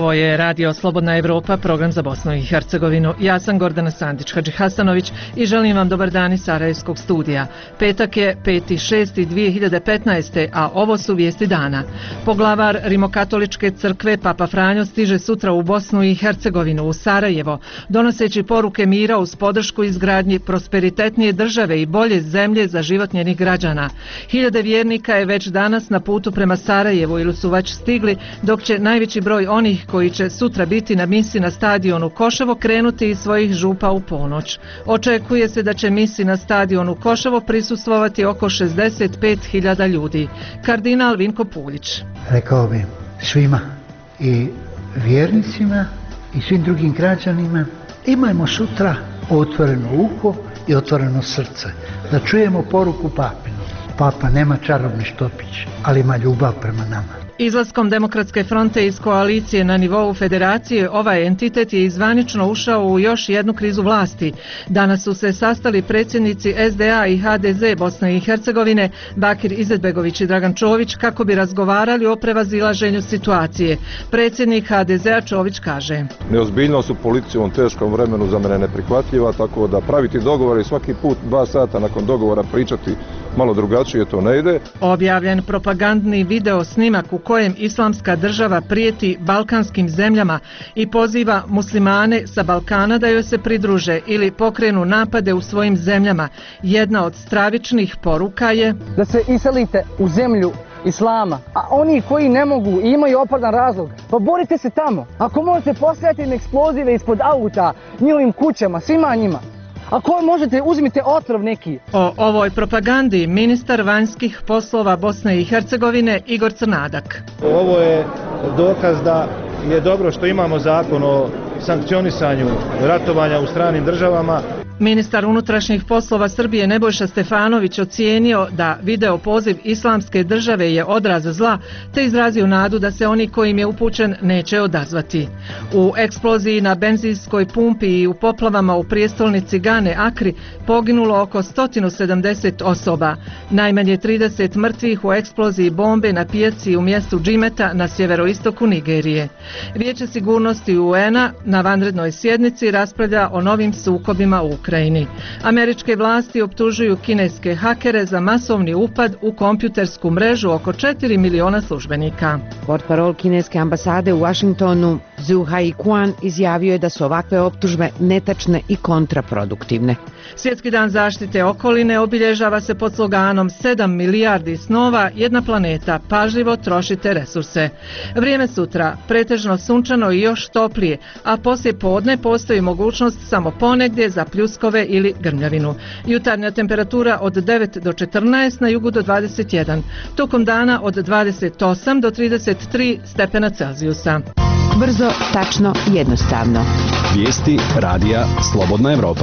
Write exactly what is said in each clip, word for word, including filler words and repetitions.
Ovo je Radio Slobodna Evropa, program za Bosnu i Hercegovinu. Ja sam Gordana Sandić-Hadži Hasanović i želim vam dobar dan iz Sarajevskog studija. Petak je peti šesti dvije hiljade petnaeste. a ovo su vijesti dana. Poglavar Rimokatoličke crkve Papa Franjo stiže sutra u Bosnu i Hercegovinu, u Sarajevo, donoseći poruke mira uz podršku izgradnji prosperitetnije države i bolje zemlje za život njenih građana. Hiljade vjernika je već danas na putu prema Sarajevu ili su već stigli, dok će najveći broj onih koji će sutra biti na misi na stadionu Koševo krenuti iz svojih župa u ponoć. Očekuje se da će misi na stadionu Koševo prisustvovati oko šezdeset pet hiljada ljudi. Kardinal Vinko Puljić. Rekao bi svima, i vjernicima i svim drugim građanima, imajmo sutra otvoreno uho i otvoreno srce, da čujemo poruku papinu. Papa nema čarobni štopić, ali ima ljubav prema nama. Izlaskom Demokratske fronte iz koalicije na nivou federacije, ovaj entitet je izvanično ušao u još jednu krizu vlasti. Danas su se sastali predsjednici S D A i H D Z Bosne i Hercegovine, Bakir Izetbegović i Dragan Čović, kako bi razgovarali o prevazilaženju situacije. Predsjednik H D Z-a Čović kaže: Neozbiljnost u politici u ovom teškom vremenu za mene neprihvatljiva, tako da praviti dogovore i svaki put dva sata nakon dogovora pričati malo drugačije, to ne ide. Objavljen propagandni video snimak u kojem Islamska država prijeti balkanskim zemljama i poziva muslimane sa Balkana da joj se pridruže ili pokrenu napade u svojim zemljama. Jedna od stravičnih poruka je da se iselite u zemlju Islama, a oni koji ne mogu i imaju opravdan razlog, pa borite se tamo. Ako možete postaviti eksplozive ispod auta, njihovim kućama, svima njima. Ako možete, uzmite otrov neki. O ovoj propagandi ministar vanjskih poslova Bosne i Hercegovine Igor Crnadak. Ovo je dokaz da je dobro što imamo zakon o sankcionisanju ratovanja u stranim državama. Ministar unutrašnjih poslova Srbije Nebojša Stefanović ocijenio da video poziv Islamske države je odraz zla, te izrazio nadu da se oni kojim je upućen neće odazvati. U eksploziji na benzinskoj pumpi i u poplavama u prijestolnici Gane Akri poginulo oko sto sedamdeset osoba. Najmanje trideset mrtvih u eksploziji bombe na pijaci u mjestu Džimeta na sjeveroistoku Nigerije. Vijeće sigurnosti U N-a na vanrednoj sjednici raspravlja o novim sukobima u Ukrajini. Američke vlasti optužuju kineske hakere za masovni upad u kompjutersku mrežu oko četiri miliona službenika. Portparol kineske ambasade u Washingtonu Zhu Haikuan izjavio je da su ovakve optužbe netačne i kontraproduktivne. Svjetski dan zaštite okoline obilježava se pod sloganom sedam milijardi snova, jedna planeta, pažljivo trošite resurse. Vrijeme sutra pretežno sunčano i još toplije, a poslije podne postoji mogućnost samo ponegdje za pljuskove ili grmljavinu. Jutarnja temperatura od devet do četrnaest, na jugu do dvadeset jedan. Tokom dana od dvadeset osam do trideset tri stepena Celzijusa. Brzo, tačno, jednostavno. Vijesti Radija Slobodna Evropa.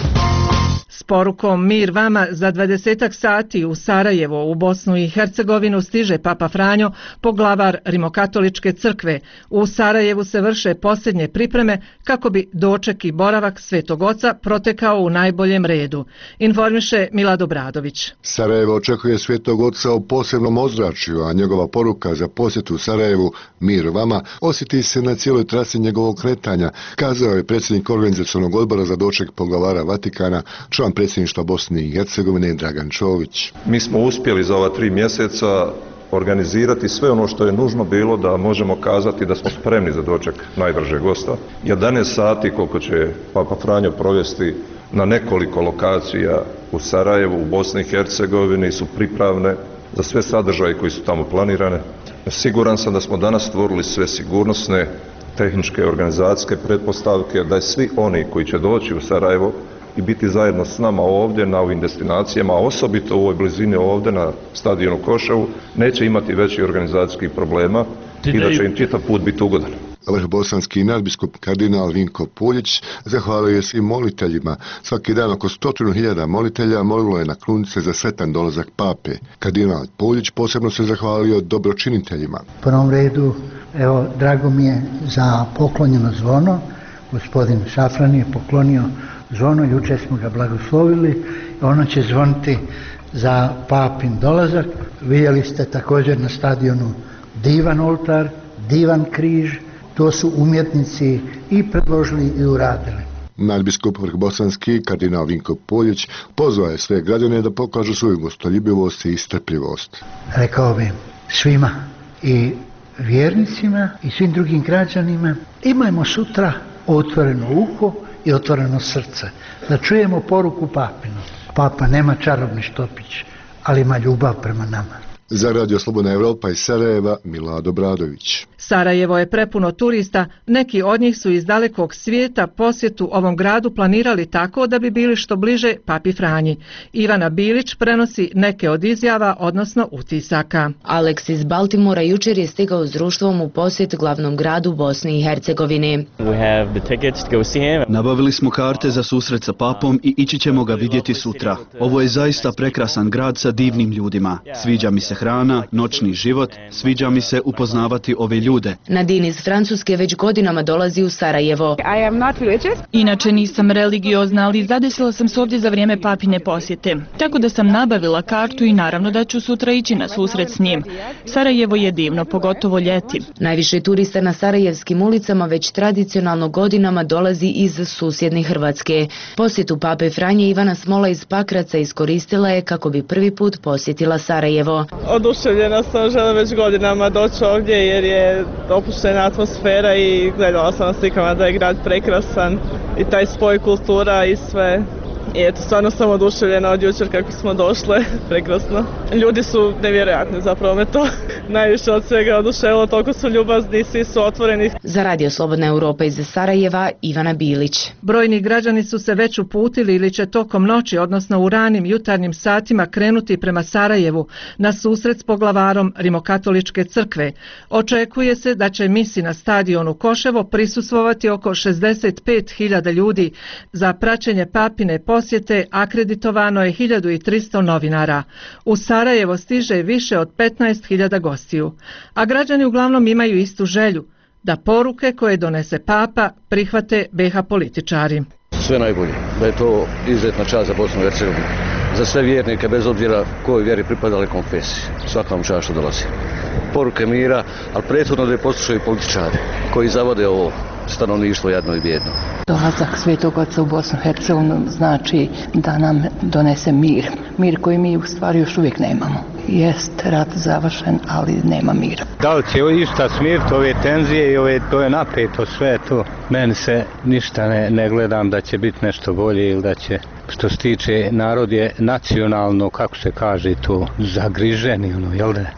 S porukom mir vama za dvadesetak sati u Sarajevo, u Bosnu i Hercegovinu, stiže Papa Franjo, poglavar Rimokatoličke crkve. U Sarajevu se vrše posljednje pripreme kako bi doček i boravak Svetog Oca protekao u najboljem redu. Informiše Milad Obradović. Sarajevo očekuje Svetog Oca u posebnom ozračju, a njegova poruka za posjetu Sarajevu, mir vama, osjeti se na cijeloj trasi njegovog kretanja, kazao je predsjednik organizacionog odbora za doček poglavara Vatikana, član predsjedništva Bosne i Hercegovine Dragan Čović. Mi smo uspjeli za ova tri mjeseca organizirati sve ono što je nužno bilo da možemo kazati da smo spremni za doček najdražeg gosta. jedanaest sati koliko će Papa Franjo provesti na nekoliko lokacija u Sarajevu, u Bosni i Hercegovini su pripravne za sve sadržaje koji su tamo planirane. Siguran sam da smo danas stvorili sve sigurnosne, tehničke, organizacijske pretpostavke, da je svi oni koji će doći u Sarajevo i biti zajedno s nama ovdje na ovim destinacijama, a osobito u ovoj blizini ovdje na stadionu Koševu, neće imati većih organizacijskih problema i da će im čitav put biti ugodan. Vrh bosanski nadbiskup kardinal Vinko Puljić zahvalio je svim moliteljima. Svaki dan oko stotinu hiljada molitelja molilo je na krunice za sretan dolazak pape. Kardinal Puljić posebno se zahvalio dobročiniteljima. U prvom redu, evo, drago mi je za poklonjeno zvono. Gospodin Šafran je poklonio zvono, jučer smo ga blagoslovili, ono će zvoniti za papin dolazak. Vidjeli ste također na stadionu divan oltar, divan križ To su umjetnici i predložili i uradili. Nadbiskup Vrhbosanski, kardinal Vinko Poljić, pozvao je sve građane da pokažu svoju gostoljubivost i strpljivost. Rekao bi svima i vjernicima i svim drugim građanima, imajmo sutra otvoreno uho i otvoreno srce, da čujemo poruku papinu. Papa nema čarobni štopić, ali ima ljubav prema nama. Za Radio Slobodna Evropa iz Sarajeva, Milado Bradović. Sarajevo je prepuno turista, neki od njih su iz dalekog svijeta posjetu ovom gradu planirali tako da bi bili što bliže Papi Franji. Ivana Bilić prenosi neke od izjava, odnosno utisaka. Alex iz Baltimora jučer je stigao s društvom u posjet glavnom gradu Bosne i Hercegovine. Nabavili smo karte za susret sa papom i ići ćemo ga vidjeti sutra. Ovo je zaista prekrasan grad sa divnim ljudima. Sviđa mi se hrana, noćni život, sviđa mi se upoznavati ove ljude. Nadin iz Francuske već godinama dolazi u Sarajevo. Inače nisam religiozna, ali zadesila sam se ovdje za vrijeme papine posjete. Tako da sam nabavila kartu i naravno da ću sutra ići na susret s njim. Sarajevo je divno, pogotovo ljeti. Najviše turista na sarajevskim ulicama već tradicionalno godinama dolazi iz susjedne Hrvatske. Posjetu pape Franje Ivana Smola iz Pakraca iskoristila je kako bi prvi put posjetila Sarajevo. Oduševljena sam, želim već godinama doći ovdje jer je opuštena atmosfera i gledala sam na slikama da je grad prekrasan i taj spoj kultura i sve. I eto, stvarno sam oduševljena od jučer kako smo došle, prekrasno. Ljudi su nevjerojatni, zapravo me to najviše od svega oduševilo, toliko su ljubazni, svi su otvoreni. Za Radio Slobodna Evropa iz Sarajeva, Ivana Bilić. Brojni građani su se već uputili ili će tokom noći, odnosno u ranim jutarnjim satima krenuti prema Sarajevu na susret s poglavarom Rimokatoličke crkve. Očekuje se da će misi na stadionu Koševo prisustvovati oko šezdeset pet hiljada ljudi. Za praćenje papine posjete akreditovano je hiljadu tristo novinara. U Sarajevo stiže više od petnaest hiljada gostiju. A građani uglavnom imaju istu želju, da poruke koje donese papa prihvate B iH političari. Sve najbolje, da je to izuzetna čast za Bosnu i Hercegovinu. Za sve vjernike, bez obzira kojoj vjeri pripadali konfesiji. Svaka vam čast što dolazi. Poruke mira, ali prethodno da je poslušaju političari koji zavode ovo stanovništvo jadno i bijedno. Dolazak Svetog Oca u Bosnu i Hercegovinu znači da nam donese mir. Mir koji mi u stvari još uvijek nemamo. Jest rat završen, ali nema mira. Da li će išta smiriti ove tenzije i ove, to je napeto sve to. Meni se ništa ne, ne gledam da će biti nešto bolje ili da će, što se tiče, narod je nacionalno, kako se kaže to, zagriženi, ono, jel da?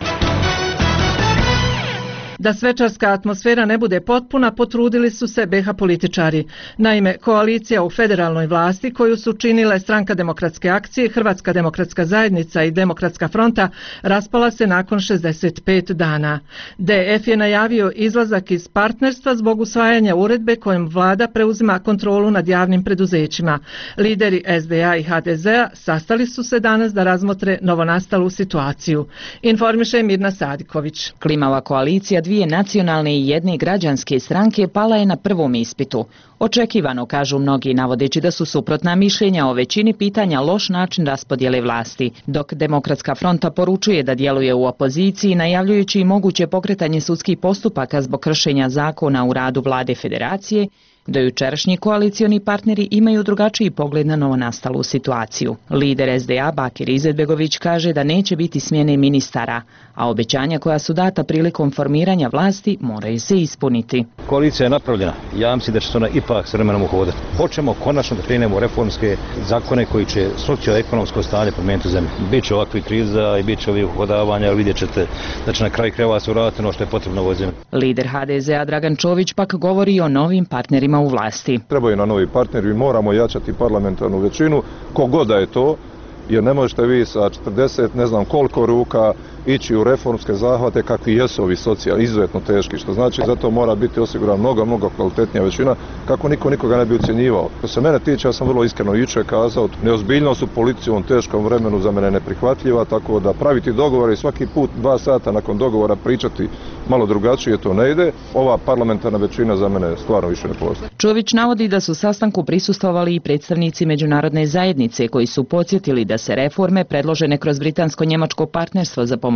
Da svečarska atmosfera ne bude potpuna, potrudili su se B iH političari. Naime, koalicija u federalnoj vlasti koju su činile Stranka demokratske akcije, Hrvatska demokratska zajednica i Demokratska fronta raspala se nakon šezdeset pet dana. D F je najavio izlazak iz partnerstva zbog usvajanja uredbe kojom vlada preuzima kontrolu nad javnim preduzećima. Lideri S D A i H D Z-a sastali su se danas da razmotre novonastalu situaciju. Informiše Mirna Sadiković. Klimava koalicija dvije nacionalne i jedne građanske stranke pala je na prvom ispitu. Očekivano, kažu mnogi, navodeći da su suprotna mišljenja o većini pitanja loš način raspodjele vlasti, dok Demokratska fronta poručuje da djeluje u opoziciji, najavljujući moguće pokretanje sudskih postupaka zbog kršenja zakona u radu vlade federacije. Do jučerašnji koalicioni partneri imaju drugačiji pogled na novonastalu situaciju. Lider S D A Bakir Izetbegović kaže da neće biti smjene ministara, a obećanja koja su data prilikom formiranja vlasti moraju se ispuniti. Koalicija je napravljena. Ja mislim da će se ona ipak s vremenom uhodati. Hoćemo konačno da krenemo u reformske zakone koji će socioekonomsko stanje promijeniti u zemlji. Biće ovakvih kriza i bit će ovih uhodavanja, ali vidjet ćete da će na kraju krajeva se uraditi ono što je potrebno u ovoj zemlji. Lider H D Z-a Dragan Čović pak govori o novim partnerima u vlasti. Trebaju na novi partneri, moramo jačati parlamentarnu većinu, kogod da je to, jer ne možete vi sa četrdeset ne znam koliko ruka ići u reformske zahvate kakvi jesu ovi socijalni, izuzetno teški, što znači zato mora biti osigurana mnogo, mnogo kvalitetnija većina, kako niko nikoga ne bi ucjenjivao. Što se mene tiče, ja sam vrlo iskreno jučer kazao, neozbiljnost u politici u ovom teškom vremenu za mene neprihvatljiva, tako da praviti dogovore i svaki put dva sata nakon dogovora pričati malo drugačije, to ne ide. Ova parlamentarna većina za mene stvarno više ne postoji. Čović navodi da su sastanku prisustvovali i predstavnici međunarodne zajednice koji su podsjetili da se reforme predložene kroz britansko-njemačko partnerstvo za pomoć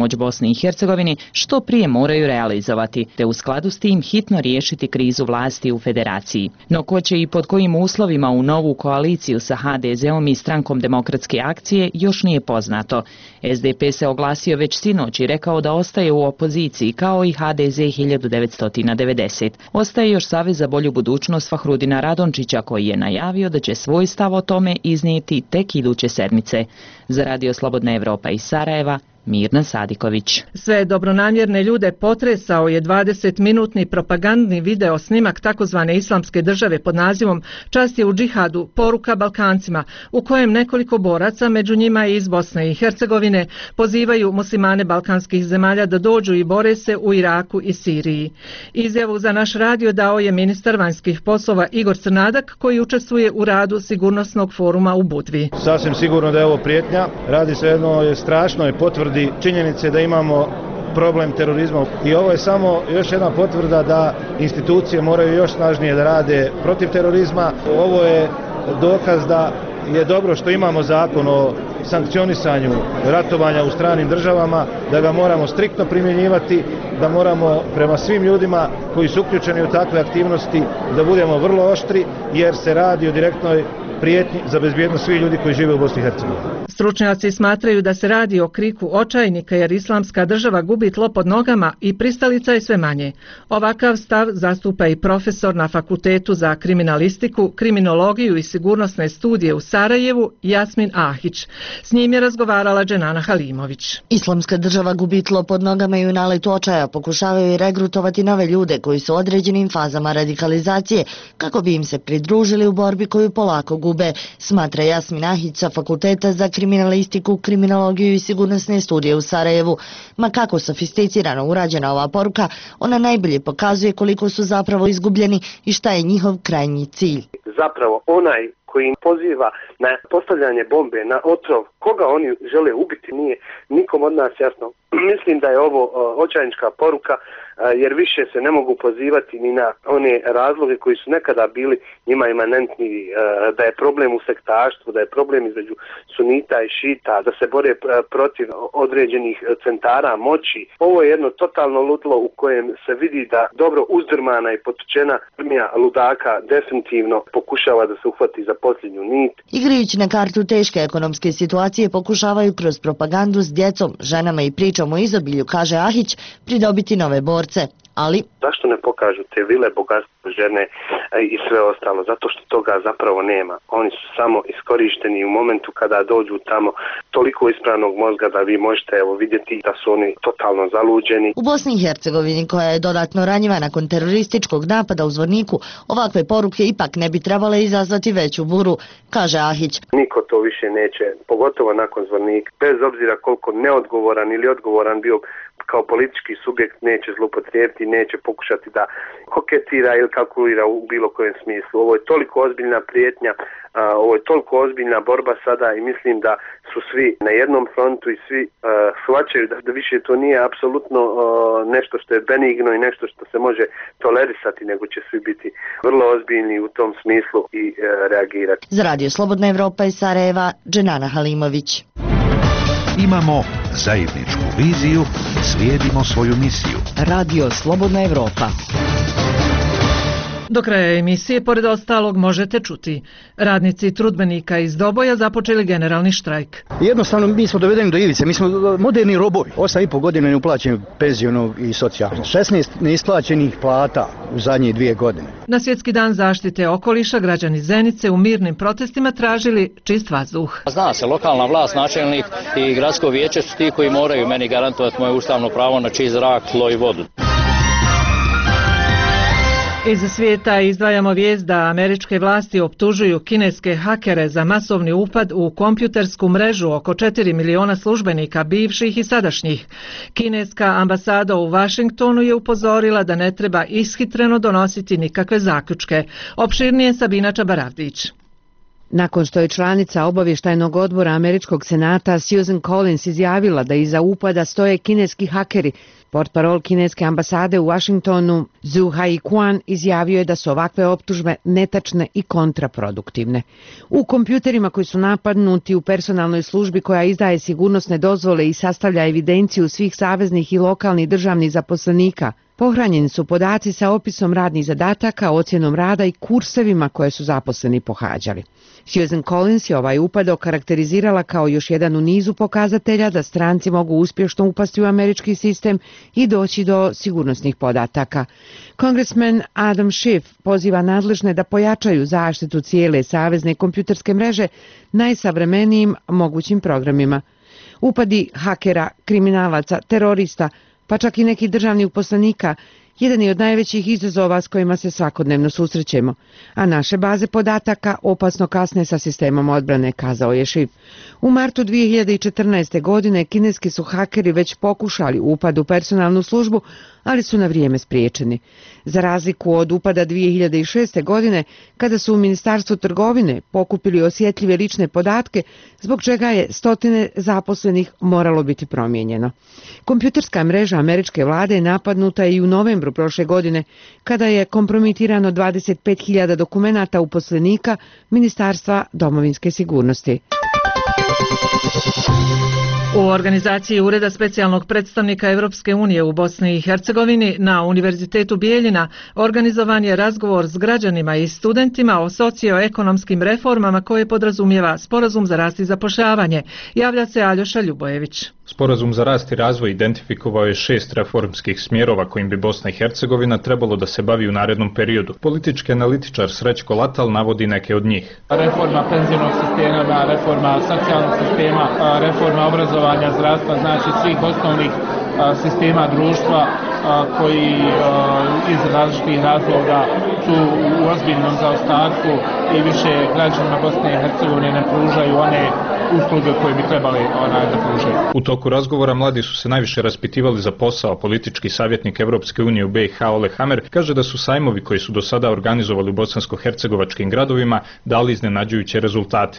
pomoć Bosni i Hercegovini što prije moraju realizovati, te u skladu s tim hitno riješiti krizu vlasti u federaciji. No ko će i pod kojim uslovima u novu koaliciju sa ha de zeom i Strankom demokratske akcije još nije poznato. es de pe se oglasio već sinoć i rekao da ostaje u opoziciji kao i ha de ze hiljadu devetsto devedeset. Ostaje još Savez za bolju budućnost Fahrudina Radončića koji je najavio da će svoj stav o tome iznijeti tek iduće sedmice. Za Radio Slobodna Evropa iz Sarajeva, Mirna Sadiković. Sve dobronamjerne ljude potresao je dvadesetminutni propagandni video snimak takozvane islamske države pod nazivom Čast je u džihadu, poruka Balkancima, u kojem nekoliko boraca, među njima i iz Bosne i Hercegovine, pozivaju muslimane balkanskih zemalja da dođu i bore se u Iraku i Siriji. Izjavu za naš radio dao je ministar vanjskih poslova Igor Crnadak koji učestvuje u radu sigurnosnog foruma u Budvi. Sasvim sigurno da je ovo prijetnja. Radi se o jednoj strašnoj potvrdi činjenice da imamo problem terorizma i ovo je samo još jedna potvrda da institucije moraju još snažnije da rade protiv terorizma. Ovo je dokaz da je dobro što imamo zakon o sankcionisanju ratovanja u stranim državama, da ga moramo striktno primjenjivati, da moramo prema svim ljudima koji su uključeni u takve aktivnosti da budemo vrlo oštri jer se radi o direktnoj prijetnji za bezbjednost svih ljudi koji žive u Bosni i Hercegovini. Stručnjaci smatraju da se radi o kriku očajnika jer islamska država gubi tlo pod nogama i pristalica je sve manje. Ovakav stav zastupa i profesor na Fakultetu za kriminalistiku, kriminologiju i sigurnosne studije u Sarajevu Jasmin Ahić. S njim je razgovarala Dženana Halimović. Islamska država gubi tlo pod nogama i u naletu očaja pokušavaju regrutovati nove ljude koji su u određenim fazama radikalizacije kako bi im se pridružili u borbi koju polako gube, smatra Jasmin Ahić sa Fakulteta za kriminalistiku, kriminologiju i sigurnosne studije u Sarajevu. Ma kako sofisticirano urađena ova poruka, ona najbolje pokazuje koliko su zapravo izgubljeni i šta je njihov krajnji cilj. Zapravo onaj koji poziva na postavljanje bombe, na otrov, koga oni žele ubiti, nije nikom od nas jasno. Mislim da je ovo očajnička poruka jer više se ne mogu pozivati ni na one razloge koji su nekada bili njima imanentni, da je problem u sektaštvu, da je problem između sunita i šita, da se bore protiv određenih centara moći. Ovo je jedno totalno ludilo u kojem se vidi da dobro uzdrmana i potučena armija ludaka definitivno pokušava da se uhvati za posljednju nit. Igrajući na kartu teške ekonomske situacije pokušavaju kroz propagandu s djecom, ženama i pričom o izobilju, kaže Ahić, pridobiti nove borce. Ali zašto ne pokažu te vile, bogatstvo, žene i sve ostalo? Zato što toga zapravo nema. Oni su samo iskorišteni u momentu kada dođu tamo toliko ispravnog mozga da vi možete evo vidjeti da su oni totalno zaluđeni. U Bosni i Hercegovini, koja je dodatno ranjiva nakon terorističkog napada u Zvorniku, ovakve poruke ipak ne bi trebale izazvati veću buru, kaže Ahić. Niko to više neće, pogotovo nakon Zvornika, bez obzira koliko neodgovoran ili odgovoran bio kao politički subjekt, neće zloupotrijebiti, neće pokušati da koketira ili kalkulira u bilo kojem smislu. Ovo je toliko ozbiljna prijetnja, ovo je toliko ozbiljna borba sada i mislim da su svi na jednom frontu i svi uh, shvaćaju da, da više to nije apsolutno uh, nešto što je benigno i nešto što se može tolerisati, nego će svi biti vrlo ozbiljni u tom smislu i uh, reagirati. Za Radio Slobodna Evropa iz Sarajeva, Dženana Halimović. Imamo zajedničku viziju, slijedimo svoju misiju. Radio Slobodna Evropa. Do kraja emisije, pored ostalog, možete čuti. Radnici trudbenika iz Doboja započeli generalni štrajk. Jednostavno, mi smo dovedeni do ivice, mi smo moderni robovi. Osam i pol godina neuplaćenih penzionog i socijalnog. šesnaest neisplaćenih plata u zadnje dvije godine. Na Svjetski dan zaštite okoliša građani Zenice u mirnim protestima tražili čist vazduh. Zna se, lokalna vlast, načelnik i gradsko vijeće su ti koji moraju meni garantovati moje ustavno pravo na čist zrak, tlo i vodu. Iz svijeta izdvajamo vijest da američke vlasti optužuju kineske hakere za masovni upad u kompjutersku mrežu oko četiri miliona službenika bivših i sadašnjih. Kineska ambasada u Vašingtonu je upozorila da ne treba ishitreno donositi nikakve zaključke. Opširnije Sabina Čabaravdić. Nakon što je članica obavještajnog odbora američkog senata Susan Collins izjavila da iza upada stoje kineski hakeri, Portparol kineske ambasade u Vašingtonu Zhu Haikuan izjavio je da su ovakve optužbe netačne i kontraproduktivne. U kompjuterima koji su napadnuti u personalnoj službi koja izdaje sigurnosne dozvole i sastavlja evidenciju svih saveznih i lokalnih državnih zaposlenika, pohranjeni su podaci sa opisom radnih zadataka, ocjenom rada i kursevima koje su zaposleni pohađali. Susan Collins je ovaj upad okarakterizirala kao još jedan u nizu pokazatelja da stranci mogu uspješno upasti u američki sistem i doći do sigurnosnih podataka. Congressman Adam Schiff poziva nadležne da pojačaju zaštitu cijele savezne kompjuterske mreže najsavremenijim mogućim programima. Upadi hakera, kriminalaca, terorista, pa čak i nekih državnih uposlenika, jedan je od najvećih izazova s kojima se svakodnevno susrećemo, a naše baze podataka opasno kasne sa sistemom odbrane, kazao je Schiff. U martu dvije hiljade četrnaeste. godine kineski su hakeri već pokušali upad u personalnu službu, ali su na vrijeme spriječeni. Za razliku od upada dvije hiljade šeste. godine, kada su u Ministarstvu trgovine pokupili osjetljive lične podatke, zbog čega je stotine zaposlenih moralo biti promijenjeno. Kompjuterska mreža američke vlade je napadnuta i u novembru prošle godine, kada je kompromitirano dvadeset pet hiljada dokumenata uposlenika Ministarstva domovinske sigurnosti. U organizaciji Ureda specijalnog predstavnika Europske unije u Bosni i Hercegovini na Univerzitetu Bijeljina organizovan je razgovor s građanima i studentima o socioekonomskim reformama koje podrazumijeva Sporazum za rast i zapošljavanje. Javlja se Aljoša Ljubojević. Sporazum za rast i razvoj identifikovao je šest reformskih smjerova kojim bi Bosna i Hercegovina trebalo da se bavi u narednom periodu. Politički analitičar Srećko Latal navodi neke od njih. Reforma penzionog sistema, reforma socijalnog sistema, reforma obrazovanja, zdravstva, znači svih osnovnih sistema društva koji iz različitih razloga su u ozbiljnom zaostatku i više građanima Bosne i Hercegovine ne pružaju one usluge koje bi trebali onaj da pružaju. U toku razgovora mladi su se najviše raspitivali za posao. Politički savjetnik Evropske unije u B i H Ole Hamer kaže da su sajmovi koji su do sada organizovali u bosansko-hercegovačkim gradovima dali iznenađujuće rezultate.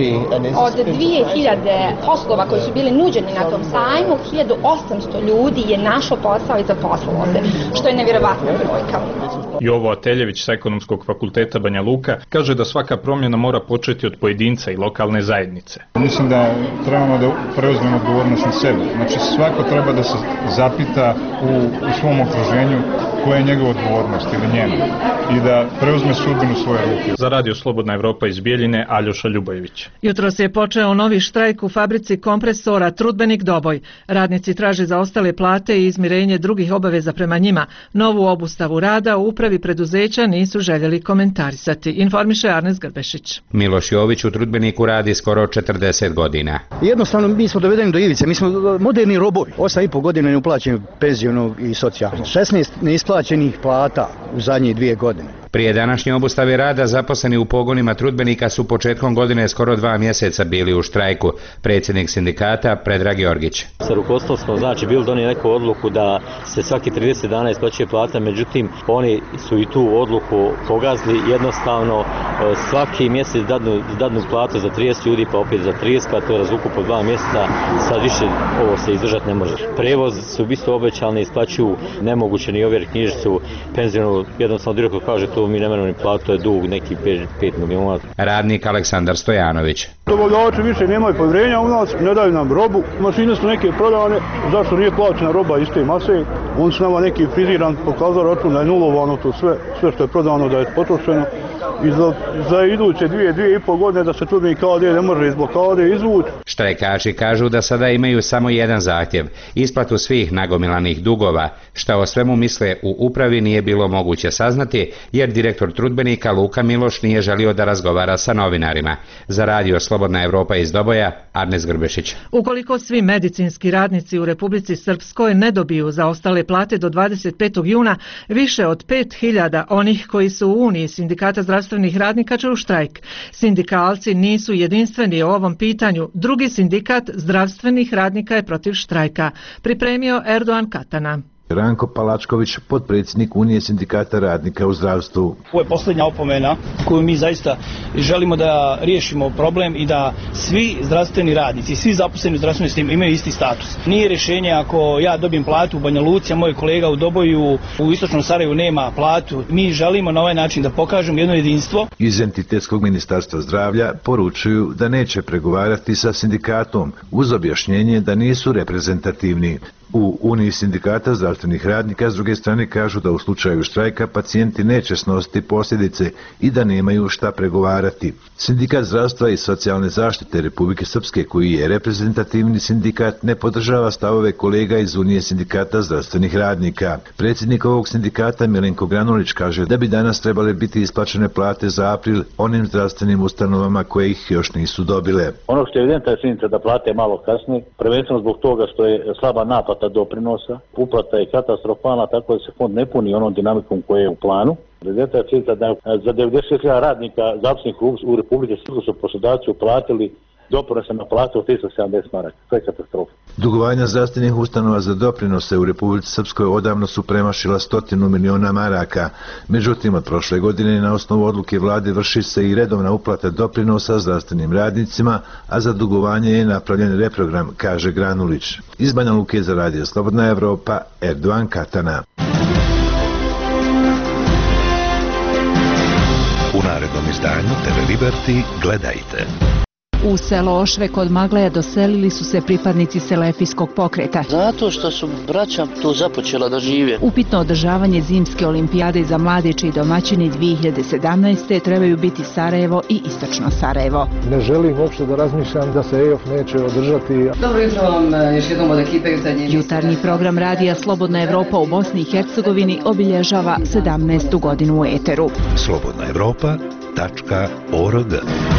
Od dvije hiljade poslova koji su bili nuđeni na tom sajmu, hiljadu osamsto ljudi je našlo posao i zaposlilo se, što je nevjerovatna brojka. Jovo Ateljević sa Ekonomskog fakulteta Banja Luka kaže da svaka promjena mora početi od pojedinca i lokalne zajednice. Mislim da trebamo da preuzmemo odgovornost na sebe. Znači svako treba da se zapita u, u svom okruženju koja je njegova odgovornost ili njena i da preuzme sudbinu svoje ruke. Za Radio Slobodna Evropa iz Bijeljine, Aljoša Ljubojević. Jutros je počeo novi štrajk u fabrici kompresora Trudbenik Doboj. Radnici traže zaostale plate i izmirenje drugih obaveza prema njima. Novu obustavu rada u upravi preduzeća nisu željeli komentarisati, informiše Arnes Grbešić. Miloš Jović u Trudbeniku radi skoro četrdeset godina. Jednostavno mi smo dovedeni do ivice, mi smo moderni robovi. osam i pol godina neuplaćenog penzionog i socijalnog. šesnaest neisplaćenih plata u zadnje dvije godine. Prije današnje obustave rada zaposleni u pogonima Trudbenika su početkom godine skoro dva mjeseca bili u štrajku. Predsjednik sindikata Predrag Georgić. Sa rukovodstvom smo znači bili donijeli neku odluku da se svaki trideset dana isplaćuje plata, međutim oni su i tu odluku pogazili, jednostavno svaki mjesec dadnu, dadnu platu za trideset ljudi pa opet za trideset, pa to razvuku po dva mjeseca, sad više ovo se izdržati ne može. Prevoz su isto obećali, isplaćuju nemoguće ni ovjer knjižicu, penzijonu, jednostavno direktno kaže to mi ne meramo ni platu, to je dug neki pet milijuna. Radnik Aleksandar Stojanović. Dobavljači više nemaju povjerenja u nas, ne daju nam robu, mašine su neke prodavane, zašto nije plaćena roba iz te mase, on su nama neki friziran pokazao račun da je nulovano to sve, sve što je prodano da je potrošeno i za, za iduće dvije, dvije i pol godine da se Trudbenik K D ne može iz blokade izvući. Štrajkači kažu da sada imaju samo jedan zahtjev, isplatu svih nagomilanih dugova, šta o svemu misle u upravi nije bilo moguće saznati, jer direktor Trudbenika Luka Miloš nije želio da razgovara sa novinarima. Za Radio Slobodna Evropa iz Doboja, Arnes Grbešić. Ukoliko svi medicinski radnici u Republici Srpskoj ne dobiju zaostale plate do dvadeset petog juna, više od pet hiljada onih koji su u Uniji sindikata zdravstvenih radnika će u štrajk. Sindikalci nisu jedinstveni o ovom pitanju. Drugi sindikat zdravstvenih radnika je protiv štrajka. Pripremio Erdoğan Katana. Ranko Palačković, potpredsjednik Unije sindikata radnika u zdravstvu. Ovo je posljednja opomena koju mi zaista želimo da riješimo problem i da svi zdravstveni radnici, svi zaposleni u zdravstvenom sistemu imaju isti status. Nije rješenje ako ja dobijem platu u Banja Luci, a moj kolega u Doboju u Istočnom Sarajevu nema platu. Mi želimo na ovaj način da pokažemo jedno jedinstvo. Iz entitetskog ministarstva zdravlja poručuju da neće pregovarati sa sindikatom uz objašnjenje da nisu reprezentativni. U Uniji sindikata zdravstvenih radnika s druge strane kažu da u slučaju štrajka pacijenti neće snositi posljedice i da nemaju šta pregovarati. Sindikat zdravstva i socijalne zaštite Republike Srpske, koji je reprezentativni sindikat, ne podržava stavove kolega iz Unije sindikata zdravstvenih radnika. Predsjednik ovog sindikata Milenko Granulić kaže da bi danas trebale biti isplaćene plate za april onim zdravstvenim ustanovama koje ih još nisu dobile. Ono što je evidentno je činjenica da plate malo kasnije, prvenstveno zbog toga što je slaba naplata doprinosa, uplata je katastrofalna, tako da se fond ne puni onom dinamikom koje je u planu. Evidentno je činjenica da za devedeset hiljada radnika zaposlenih u Republike Srpske su poslodavci uplatili doprinose na platu od tristo sedamdeset maraka. To je katastrofa. Dugovanja zdravstvenih ustanova za doprinose u Republici Srpskoj odavno su premašila stotinu miliona maraka. Međutim, od prošle godine na osnovu odluke vlade vrši se i redovna uplata doprinosa zdravstvenim radnicima, a za dugovanje je napravljen reprogram, kaže Granulić. Iz Banja Luke za Radio Slobodna Evropa, Erdovan Katana. U narednom izdanju T V Liberty gledajte. U selo Ošve kod Magleja doselili su se pripadnici selefijskog pokreta. Zato što su braća tu započela da žive. Upitno održavanje zimske olimpijade za mlade čiji domaćini dvije hiljade sedamnaeste. trebaju biti Sarajevo i Istočno Sarajevo. Ne želim uopšte da razmišljam da se E O F neće održati. Dobro jutro vam još jednom od ekipe jutarnje. Jutarnji program radija Slobodna Evropa u Bosni i Hercegovini obilježava sedamnaestu godinu u eteru. slobodna evropa tačka org.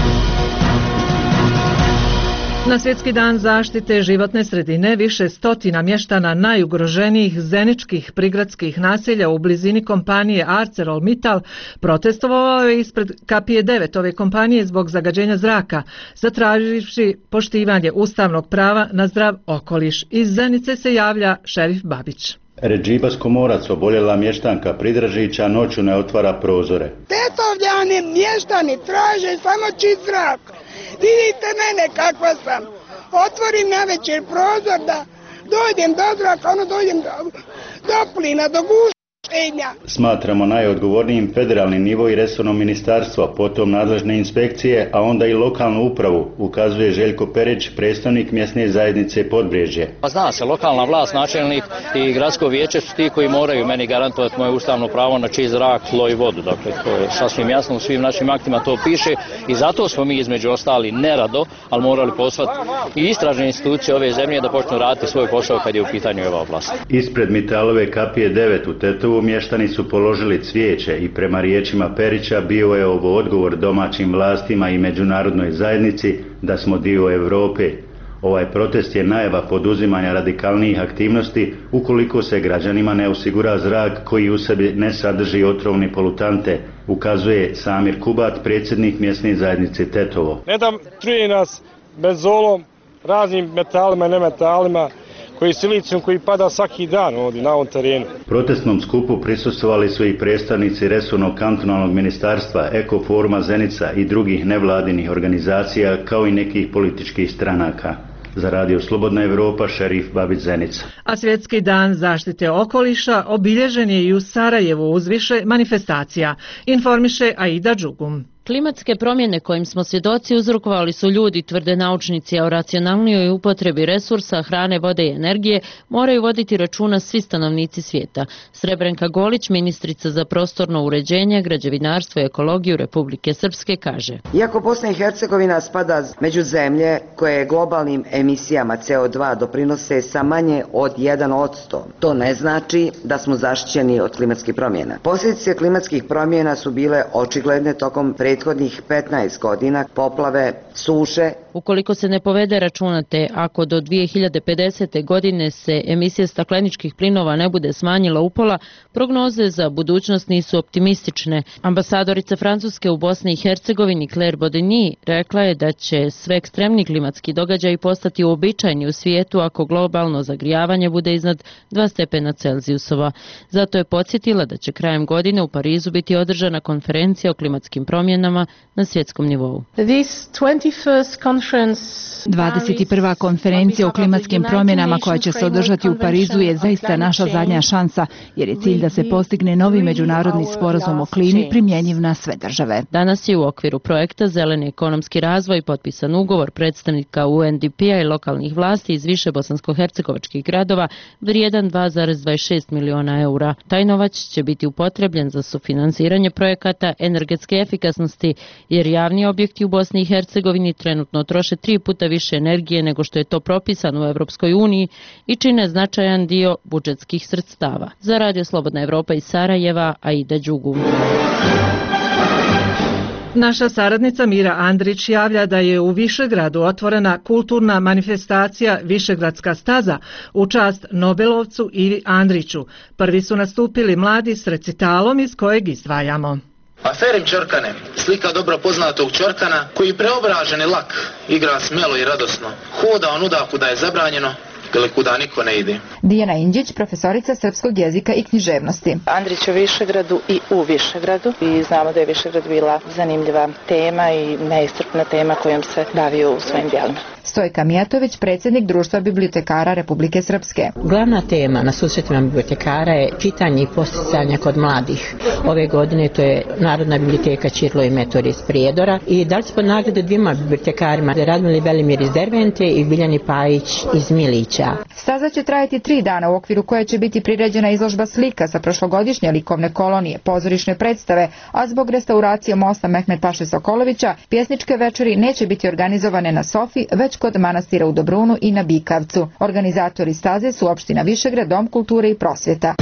Na Svjetski dan zaštite životne sredine više stotina mještana najugroženijih zeničkih prigradskih naselja u blizini kompanije ArcelorMittal protestovalo je ispred kapije devet ove kompanije zbog zagađenja zraka, zatraživši poštivanje ustavnog prava na zdrav okoliš. Iz Zenice se javlja Šerif Babić. Redžiba Skomorac, oboljela mještanka Pridražića, noću ne otvara prozore. Tetovljani mještani traže samo čist zrak. Vidite mene kakva sam. Otvorim na večer prozor da dođem do zraka, ono dođem do, do plina, do gušenja. Smatramo najodgovornijim federalni nivo i resorno ministarstvo, potom nadležne inspekcije, a onda i lokalnu upravu, ukazuje Željko Perić, predstavnik mjesne zajednice Podbrežje. Pa zna se, lokalna vlast, načelnik i gradsko vijeće su ti koji moraju meni garantovati moje ustavno pravo na čist zrak, tlo i vodu. Dakle, to je sasvim jasno, u svim našim aktima to piše i zato smo mi između ostali nerado, ali morali poslati i istražne institucije ove zemlje da počnu raditi svoj posao kad je u pitanju ova oblast. Ispred Mitalove kapije devet u Tetovu mještani su položili cvijeće i prema riječima Perića bio je ovo odgovor domaćim vlastima i međunarodnoj zajednici da smo dio Europe. Ovaj protest je najava poduzimanja radikalnijih aktivnosti ukoliko se građanima ne osigura zrak koji u sebi ne sadrži otrovne polutante, ukazuje Samir Kubat, predsjednik mjesne zajednice Tetovo. Ne da truje nas benzolom, raznim metalima i nemetalima, koji silicijum koji pada svaki dan ovdje na ovom terenu. Protestnom skupu prisustvovali su i predstavnici resornog kantonalnog ministarstva, Ekoforuma Zenica i drugih nevladinih organizacija kao i nekih političkih stranaka. Za Radio Slobodna Evropa, Šerif Babić, Zenica. A Svjetski dan zaštite okoliša obilježen je i u Sarajevu uz više manifestacija, informiše Aida Đugum. Klimatske promjene kojim smo svjedoci uzrokovali su ljudi, tvrde naučnici, a o racionalnijoj upotrebi resursa, hrane, vode i energije moraju voditi računa svi stanovnici svijeta. Srebrenka Golić, ministrica za prostorno uređenje, građevinarstvo i ekologiju Republike Srpske, kaže: Iako Bosna i Hercegovina spada među zemlje koje globalnim emisijama C O dva doprinose sa manje od jedan posto, to ne znači da smo zaštićeni od klimatskih promjena. Posljedice klimatskih promjena su bile očigledne tokom prethodnih prethodnih petnaest godina poplave, suše. Ukoliko se ne povede računa te ako do dvije hiljade pedesete. godine se emisija stakleničkih plinova ne bude smanjila upola, prognoze za budućnost nisu optimistične. Ambasadorica Francuske u Bosni i Hercegovini Claire Bodini rekla je da će sve ekstremni klimatski događaji postati uobičajeni u svijetu ako globalno zagrijavanje bude iznad dva stepena Celzijusova. Zato je podsjetila da će krajem godine u Parizu biti održana konferencija o klimatskim promjenama na svjetskom nivou. dvadeset prva konferencija o klimatskim promjenama koja će se održati u Parizu je zaista naša zadnja šansa, jer je cilj da se postigne novi međunarodni sporazum o klimi primjenjiv na sve države. Danas je u okviru projekta Zeleni ekonomski razvoj potpisan ugovor predstavnika U N D P-a i lokalnih vlasti iz više bosansko-hercegovačkih gradova vrijedan dva zarez dvadeset šest miliona eura. Taj novac će biti upotrebljen za sufinansiranje projekata energetske efikasnosti, jer javni objekti u Bosni i Hercegovini trenutno troše tri puta više energije nego što je to propisano u Europskoj uniji i čine značajan dio budžetskih sredstava. Za Radio Slobodna Evropa iz Sarajeva, Aida Đugum. Naša saradnica Mira Andrić javlja da je u Višegradu otvorena kulturna manifestacija Višegradska staza u čast Nobelovcu Ivi Andriću. Prvi su nastupili mladi s recitalom iz kojeg izdvajamo. Aferim Čorkane, slika dobro poznatog Čorkana koji preobraženi lak igra smelo i radosno. Hoda onuda kuda je zabranjeno ili kuda niko ne ide. Dijana Indjić, profesorica srpskog jezika i književnosti. Andrić u Višegradu i u Višegradu i znamo da je Višegrad bila zanimljiva tema i neiscrpna tema kojom se bavio u svojim djelima. Stojka Mijatović, predsjednik Društva bibliotekara Republike Srpske. Glavna tema na susretima bibliotekara je čitanje i posticanje kod mladih. Ove godine to je Narodna biblioteka Ćirilo i Metodije iz Prijedora i dali smo nagrade dvima bibliotekarima, Radmili Velimir iz Dervente i Biljani Pajić iz Milića. Staza će trajati tri dana u okviru koje će biti priređena izložba slika sa prošlogodišnje likovne kolonije, pozorišne predstave, a zbog restauracije mosta Mehmed Paše Sokolovića, pjesničke večeri neće biti organizovane na Sofi, već kod manastira u Dobrunu i na Bikavcu. Organizatori staze su opština Višegrad, Dom kulture i prosvjeta.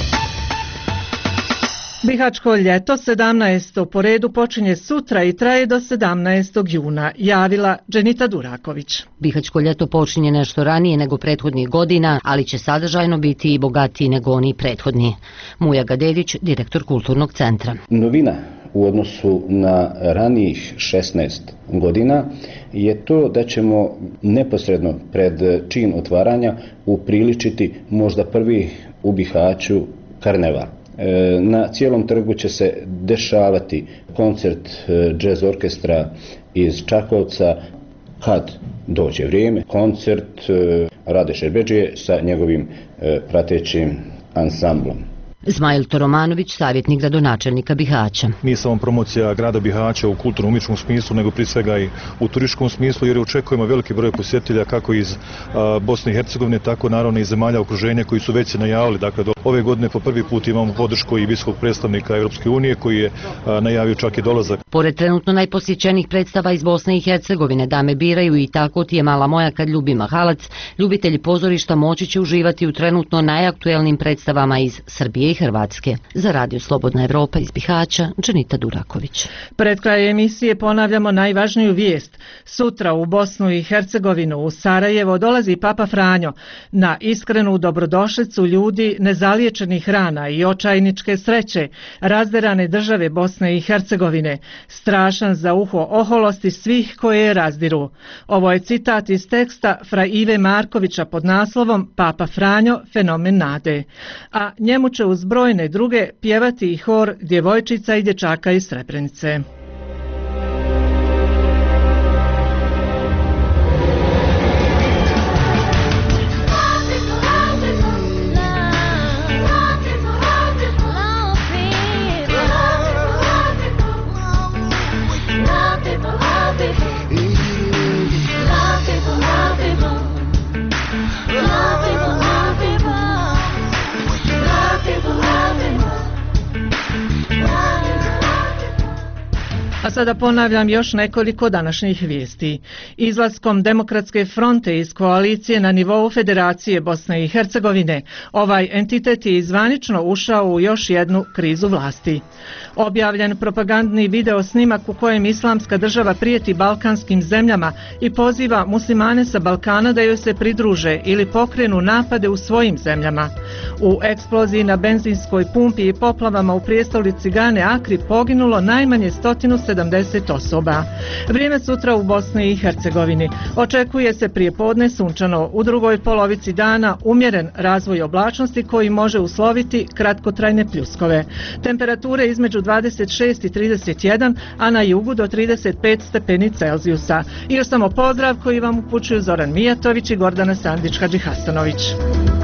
Bihačko ljeto sedamnaesto po redu počinje sutra i traje do sedamnaestog juna, javila Dženita Duraković. Bihačko ljeto počinje nešto ranije nego prethodnih godina, ali će sadržajno biti i bogatiji nego oni prethodni. Muja Gadedić, direktor Kulturnog centra. Novina u odnosu na ranijih šesnaest godina je to da ćemo neposredno pred čin otvaranja upriličiti možda prvi u Bihaću karneval. Na cijelom trgu će se dešavati koncert džez orkestra iz Čakovca kad dođe vrijeme, koncert Rade Šerbedžije sa njegovim pratećim ansamblom. Zmajl Toromanović, savjetnik gradonačelnika Bihaća. Nije samo promocija grada Bihaća u kulturno-umičnom smislu, nego prije svega i u turističkom smislu, jer očekujemo veliki broj posjetitelja kako iz a, Bosne i Hercegovine, tako naravno i zemalja okruženja koji su već se najavili. Dakle, do ove godine po prvi put imamo podršku i visokog predstavnika Europske unije koji je a, najavio čak i dolazak. Pored trenutno najposjećenijih predstava iz Bosne i Hercegovine, dame biraju i Tako ti je mala moja kad ljubi mahalac, ljubitelji pozorišta moći će uživati u trenutno najaktuelnim predstavama iz Srbije i Hrvatske. Za Radio Slobodna Evropa iz Bihaća, Dženita Duraković. Pred kraj emisije ponavljamo najvažniju vijest. Sutra u Bosnu i Hercegovinu u Sarajevo dolazi Papa Franjo na iskrenu dobrodošlicu ljudi nezaliječenih rana i očajničke sreće razderane države Bosne i Hercegovine, strašan za uho oholosti svih koje je razdiru. Ovo je citat iz teksta Fra Ive Markovića pod naslovom Papa Franjo, fenomen nade. A njemu će uz brojne druge pjevati i hor djevojčica i dječaka iz Srebrenice. A sada ponavljam još nekoliko današnjih vijesti. Izlaskom Demokratske fronte iz koalicije na nivou Federacije Bosne i Hercegovine, ovaj entitet je zvanično ušao u još jednu krizu vlasti. Objavljen propagandni video snimak u kojem Islamska država prijeti balkanskim zemljama i poziva muslimane sa Balkana da joj se pridruže ili pokrenu napade u svojim zemljama. U eksploziji na benzinskoj pumpi i poplavama u prijestolnici Gane Akri poginulo najmanje sto sedamdeset osoba. Vrijeme sutra u Bosni i Hercegovini. Očekuje se prijepodne sunčano, u drugoj polovici dana umjeren razvoj oblačnosti koji može usloviti kratkotrajne pljuskove. Temperature između dvadeset šest i trideset jedan, a na jugu do trideset pet stepeni Celzijusa. I još samo pozdrav koji vam upućuju Zoran Mijatović i Gordana Sandić-Hadžihasanović.